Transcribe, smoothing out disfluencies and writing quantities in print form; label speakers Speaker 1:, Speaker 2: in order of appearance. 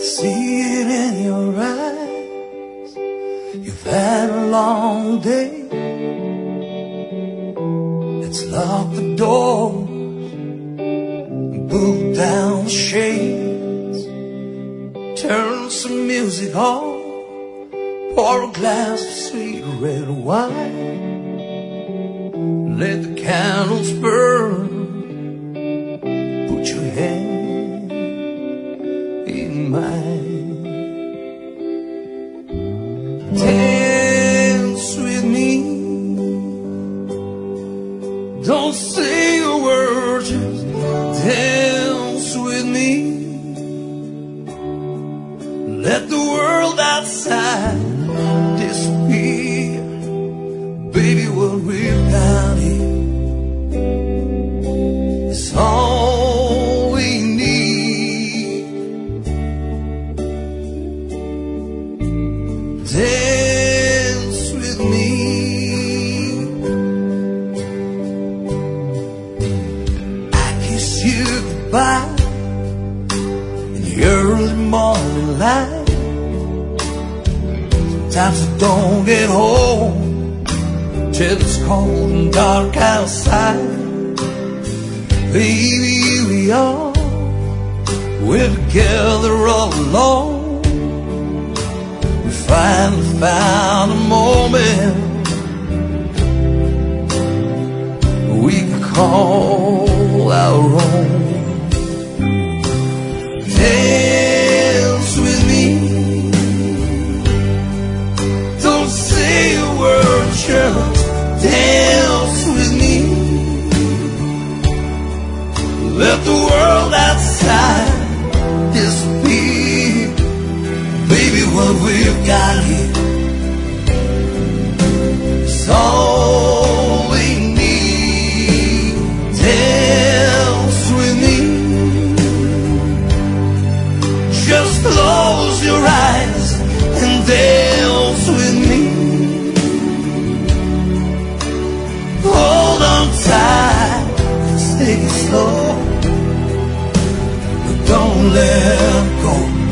Speaker 1: See it in your eyes. You've had a long day. Let's lock the doors and pull down the shades. Turn some music on. Pour a glass of sweet red wine. Let the candles burn. Put your hand in mine. Dance with me. Don't say a word, just dance with me. Let the world outside disappear. Baby, what we've got here is all we need. Dance with me. I kiss you goodbye in the early morning light. Sometimes I don't get home till it's cold and dark outside. Baby, here we are, we're together all alone. We finally found a moment we can call our own. Dance with me. Don't say a word, just dance with me. Let the world outside disappear. Baby, what we've got here is all we need. Dance with me. Just close your eyes and dance with me. Hold on tight, take it slow, but don't let go.